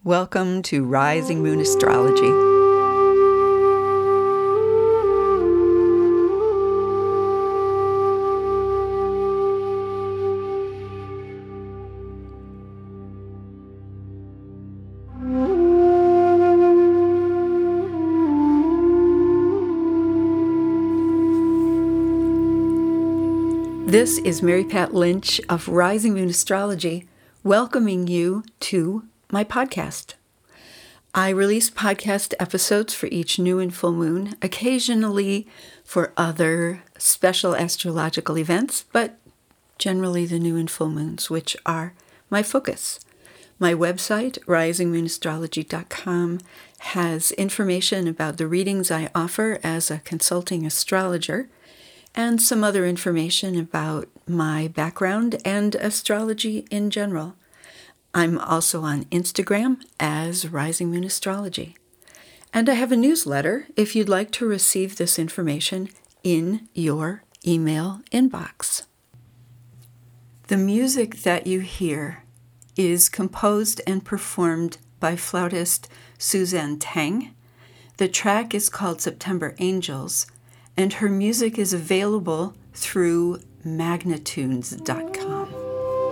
Welcome to Rising Moon Astrology. This is Mary Pat Lynch of Rising Moon Astrology, welcoming you to my podcast. I release podcast episodes for each new and full moon, occasionally for other special astrological events, but generally the new and full moons, which are my focus. My website, risingmoonastrology.com, has information about the readings I offer as a consulting astrologer, and some other information about my background and astrology in general. I'm also on Instagram as Rising Moon Astrology. And I have a newsletter if you'd like to receive this information in your email inbox. The music that you hear is composed and performed by flautist Suzanne Tang. The track is called September Angels, and her music is available through magnitunes.com.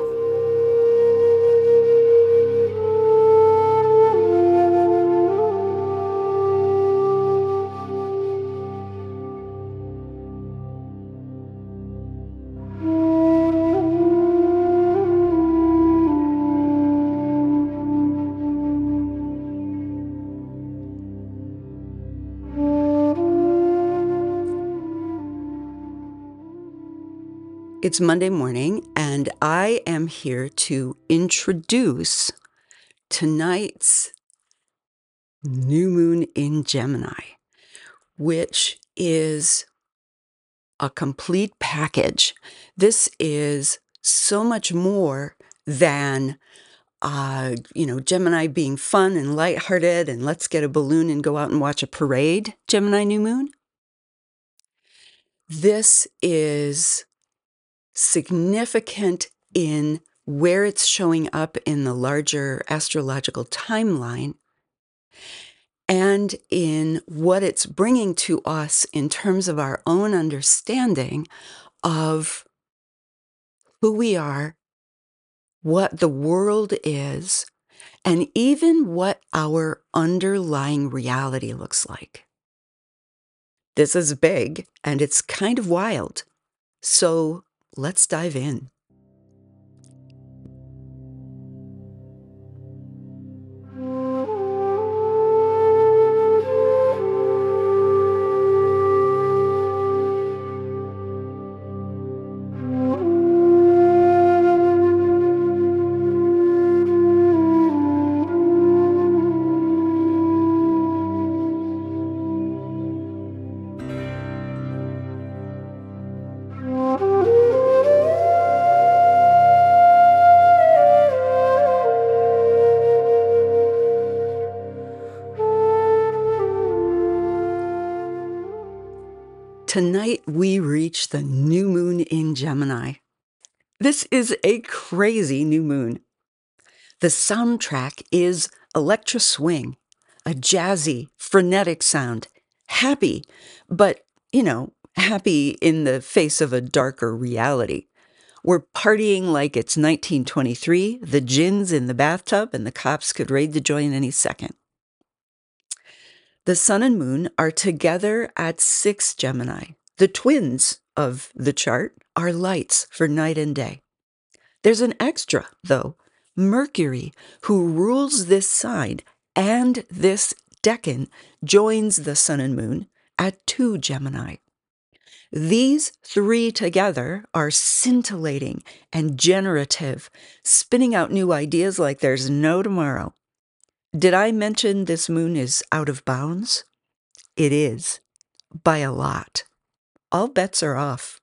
It's Monday morning, and I am here to introduce tonight's new moon in Gemini, which is a complete package. This is so much more than, Gemini being fun and lighthearted and let's get a balloon and go out and watch a parade, Gemini new moon. This is significant in where it's showing up in the larger astrological timeline and in what it's bringing to us in terms of our own understanding of who we are, what the world is, and even what our underlying reality looks like. This is big and it's kind of wild. So let's dive in. Tonight, we reach the new moon in Gemini. This is a crazy new moon. The soundtrack is electro swing, a jazzy, frenetic sound, happy, but, happy in the face of a darker reality. We're partying like it's 1923, the gin's in the bathtub, and the cops could raid the joint any second. The sun and moon are together at 6 Gemini. The twins of the chart are lights for night and day. There's an extra, though. Mercury, who rules this sign and this decan, joins the sun and moon at 2 Gemini. These three together are scintillating and generative, spinning out new ideas like there's no tomorrow. Did I mention this moon is out of bounds? It is, by a lot. All bets are off.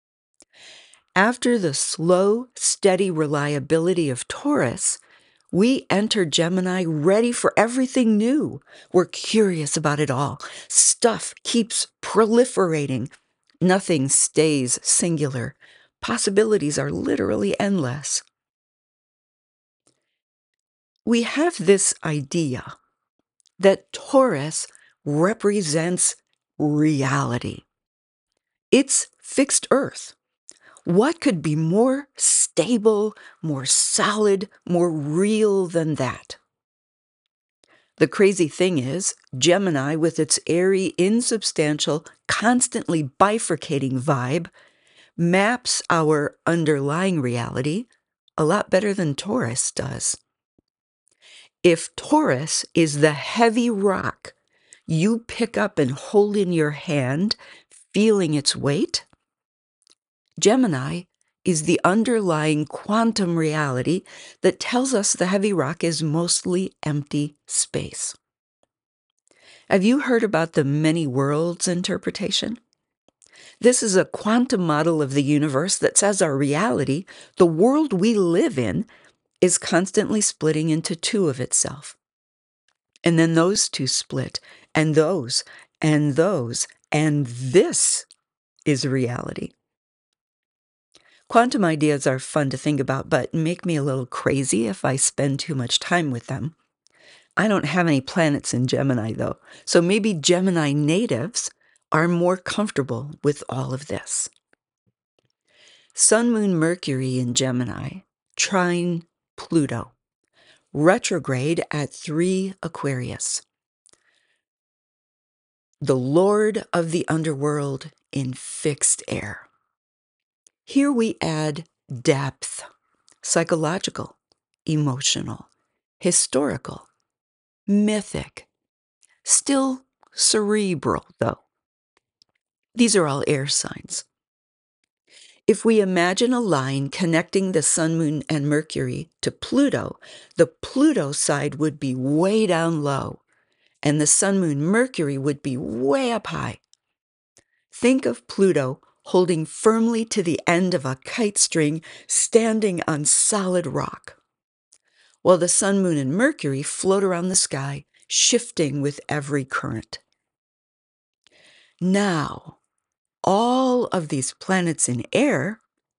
After the slow, steady reliability of Taurus, we enter Gemini ready for everything new. We're curious about it all. Stuff keeps proliferating. Nothing stays singular. Possibilities are literally endless. We have this idea that Taurus represents reality. It's fixed earth. What could be more stable, more solid, more real than that? The crazy thing is, Gemini, with its airy, insubstantial, constantly bifurcating vibe, maps our underlying reality a lot better than Taurus does. If Taurus is the heavy rock you pick up and hold in your hand, feeling its weight, Gemini is the underlying quantum reality that tells us the heavy rock is mostly empty space. Have you heard about the many worlds interpretation? This is a quantum model of the universe that says our reality, the world we live in, is constantly splitting into two of itself. And then those two split, and those, and those, and this is reality. Quantum ideas are fun to think about, but make me a little crazy if I spend too much time with them. I don't have any planets in Gemini, though, so maybe Gemini natives are more comfortable with all of this. Sun, Moon, Mercury in Gemini, trine Pluto, retrograde at 3 Aquarius. The Lord of the underworld in fixed air. Here we add depth, psychological, emotional, historical, mythic, still cerebral, though. These are all air signs. If we imagine a line connecting the Sun, Moon, and Mercury to Pluto, the Pluto side would be way down low, and the Sun, Moon, Mercury would be way up high. Think of Pluto holding firmly to the end of a kite string, standing on solid rock, while the Sun, Moon, and Mercury float around the sky, shifting with every current. Now, all of these planets in air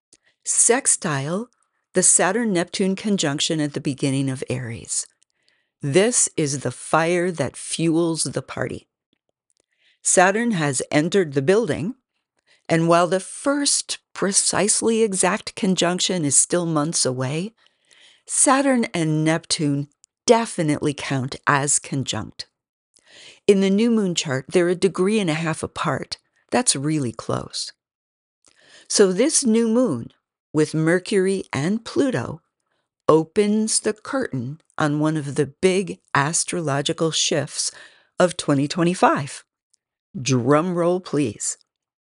sextile the Saturn-Neptune conjunction at the beginning of Aries. This is the fire that fuels the party. Saturn has entered the building, and while the first precisely exact conjunction is still months away, Saturn and Neptune definitely count as conjunct. In the new moon chart, they're 1.5 degrees apart. That's really close. So this new moon, with Mercury and Pluto, opens the curtain on one of the big astrological shifts of 2025. Drum roll, please.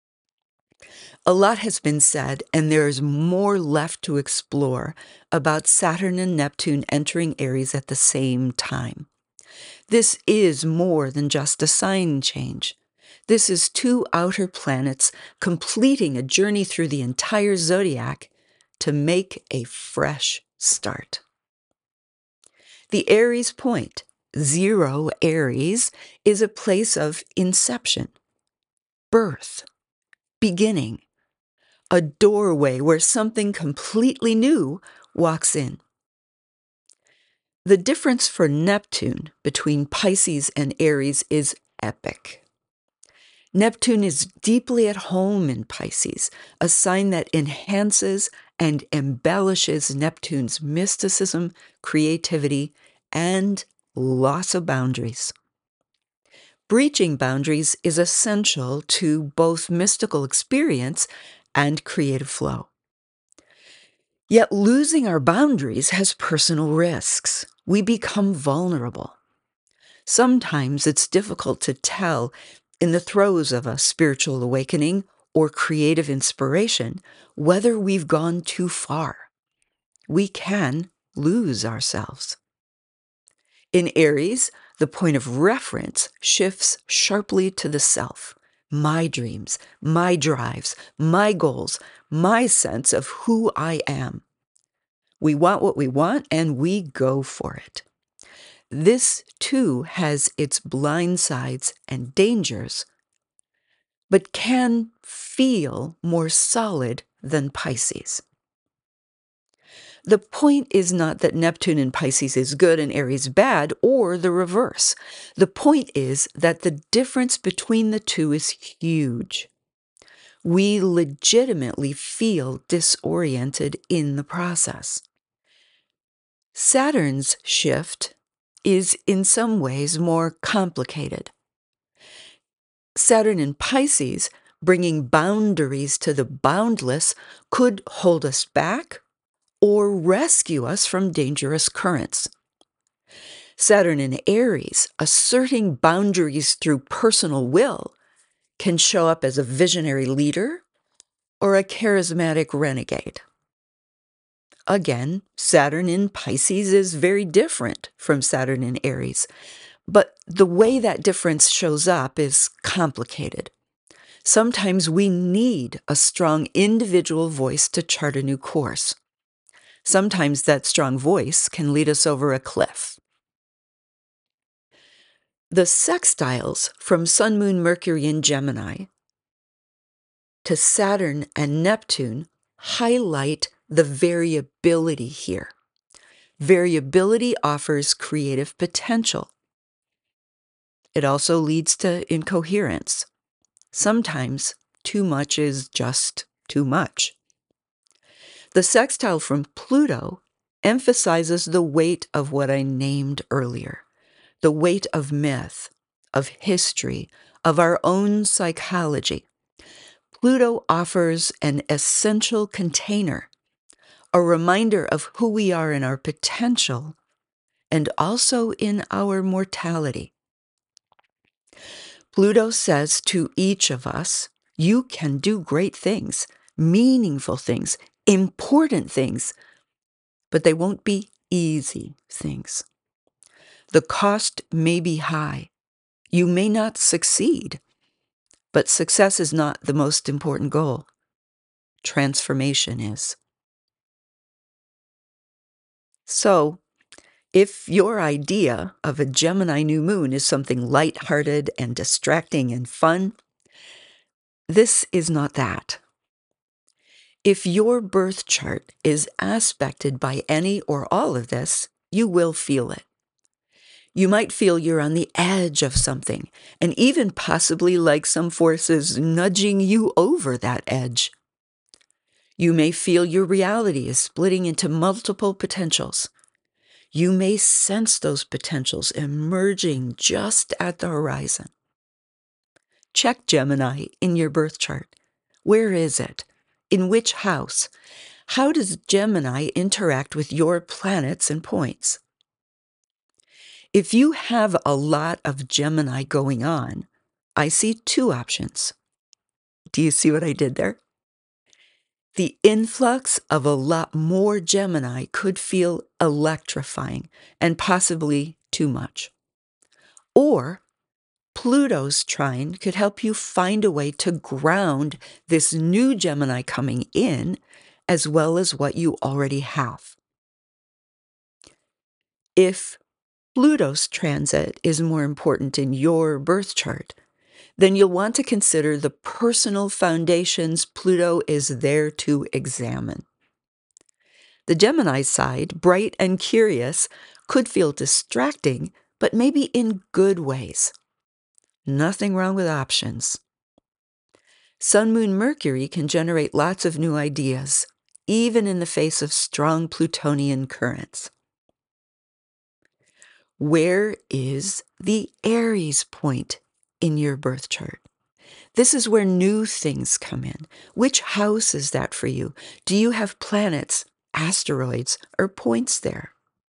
A lot has been said, and there is more left to explore about Saturn and Neptune entering Aries at the same time. This is more than just a sign change. This is 2 outer planets completing a journey through the entire zodiac to make a fresh start. The Aries point, 0 Aries, is a place of inception, birth, beginning, a doorway where something completely new walks in. The difference for Neptune between Pisces and Aries is epic. Neptune is deeply at home in Pisces, a sign that enhances and embellishes Neptune's mysticism, creativity, and loss of boundaries. Breaching boundaries is essential to both mystical experience and creative flow. Yet losing our boundaries has personal risks. We become vulnerable. Sometimes it's difficult to tell in the throes of a spiritual awakening or creative inspiration whether we've gone too far. We can lose ourselves. In Aries, the point of reference shifts sharply to the self, my dreams, my drives, my goals, my sense of who I am. We want what we want, and we go for it. This, too, has its blind sides and dangers, but can feel more solid than Pisces. The point is not that Neptune in Pisces is good and Aries bad, or the reverse. The point is that the difference between the two is huge. We legitimately feel disoriented in the process. Saturn's shift is in some ways more complicated. Saturn in Pisces, bringing boundaries to the boundless, could hold us back or rescue us from dangerous currents. Saturn in Aries, asserting boundaries through personal will, can show up as a visionary leader or a charismatic renegade. Again, Saturn in Pisces is very different from Saturn in Aries, but the way that difference shows up is complicated. Sometimes we need a strong individual voice to chart a new course. Sometimes that strong voice can lead us over a cliff. The sextiles from Sun, Moon, Mercury in Gemini to Saturn and Neptune highlight the variability here. Variability offers creative potential. It also leads to incoherence. Sometimes too much is just too much. The sextile from Pluto emphasizes the weight of what I named earlier, the weight of myth, of history, of our own psychology. Pluto offers an essential container, a reminder of who we are in our potential and also in our mortality. Pluto says to each of us, you can do great things, meaningful things, important things, but they won't be easy things. The cost may be high. You may not succeed, but success is not the most important goal. Transformation is. So, if your idea of a Gemini new moon is something lighthearted and distracting and fun, this is not that. If your birth chart is aspected by any or all of this, you will feel it. You might feel you're on the edge of something, and even possibly like some forces nudging you over that edge. You may feel your reality is splitting into multiple potentials. You may sense those potentials emerging just at the horizon. Check Gemini in your birth chart. Where is it? In which house? How does Gemini interact with your planets and points? If you have a lot of Gemini going on, I see two options. Do you see what I did there? The influx of a lot more Gemini could feel electrifying and possibly too much. Or Pluto's trine could help you find a way to ground this new Gemini coming in as well as what you already have. If Pluto's transit is more important in your birth chart, then you'll want to consider the personal foundations Pluto is there to examine. The Gemini side, bright and curious, could feel distracting, but maybe in good ways. Nothing wrong with options. Sun, Moon, Mercury can generate lots of new ideas, even in the face of strong Plutonian currents. Where is the Aries point in your birth chart? This is where new things come in. Which house is that for you? Do you have planets, asteroids, or points there?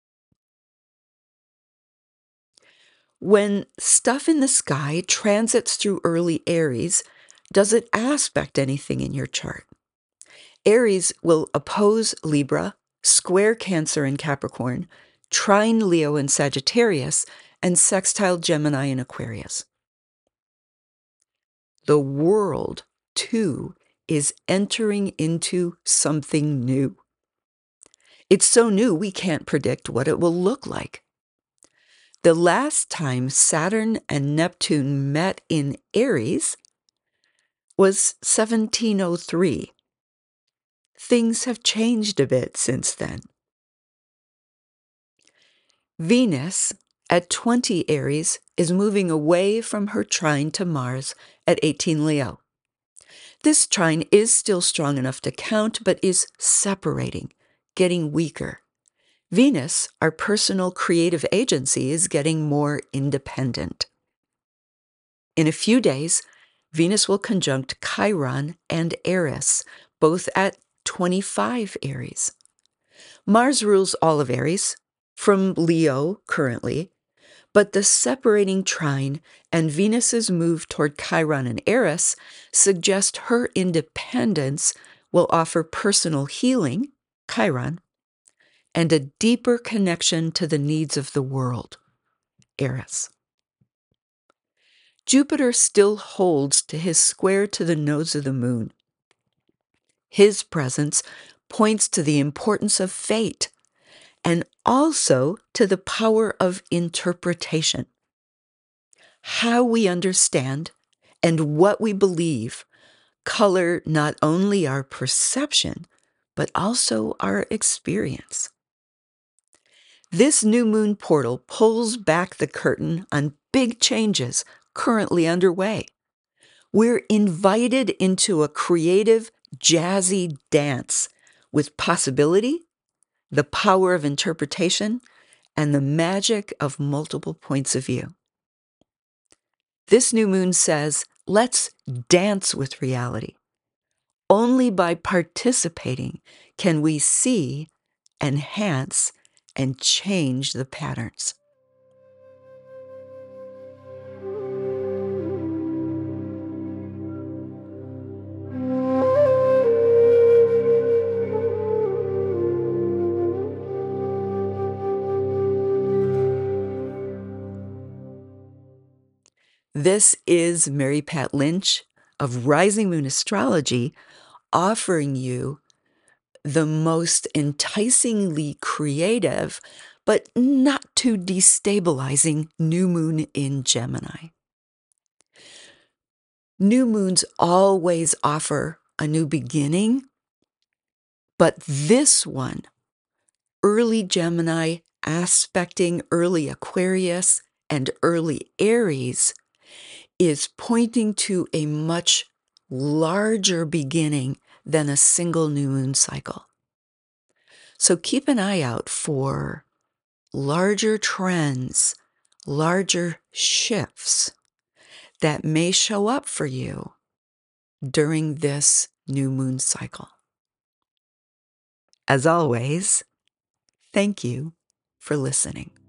When stuff in the sky transits through early Aries, does it aspect anything in your chart? Aries will oppose Libra, square Cancer and Capricorn, trine Leo and Sagittarius, and sextile Gemini and Aquarius. The world, too, is entering into something new. It's so new we can't predict what it will look like. The last time Saturn and Neptune met in Aries was 1703. Things have changed a bit since then. Venus at 20 Aries is moving away from her trine to Mars at 18 Leo. This trine is still strong enough to count, but is separating, getting weaker. Venus, our personal creative agency, is getting more independent. In a few days, Venus will conjunct Chiron and Eris, both at 25 Aries. Mars rules all of Aries, from Leo currently, but the separating trine and Venus's move toward Chiron and Eris suggest her independence will offer personal healing, Chiron, and a deeper connection to the needs of the world, Eris. Jupiter still holds to his square to the nose of the moon. His presence points to the importance of fate and also to the power of interpretation. How we understand and what we believe color not only our perception, but also our experience. This new moon portal pulls back the curtain on big changes currently underway. We're invited into a creative, jazzy dance with possibility, the power of interpretation, and the magic of multiple points of view. This new moon says, let's dance with reality. Only by participating can we see, enhance, and change the patterns. This is Mary Pat Lynch of Rising Moon Astrology, offering you the most enticingly creative, but not too destabilizing new moon in Gemini. New moons always offer a new beginning, but this one, early Gemini aspecting early Aquarius and early Aries, is pointing to a much larger beginning than a single new moon cycle. So keep an eye out for larger trends, larger shifts that may show up for you during this new moon cycle. As always, thank you for listening.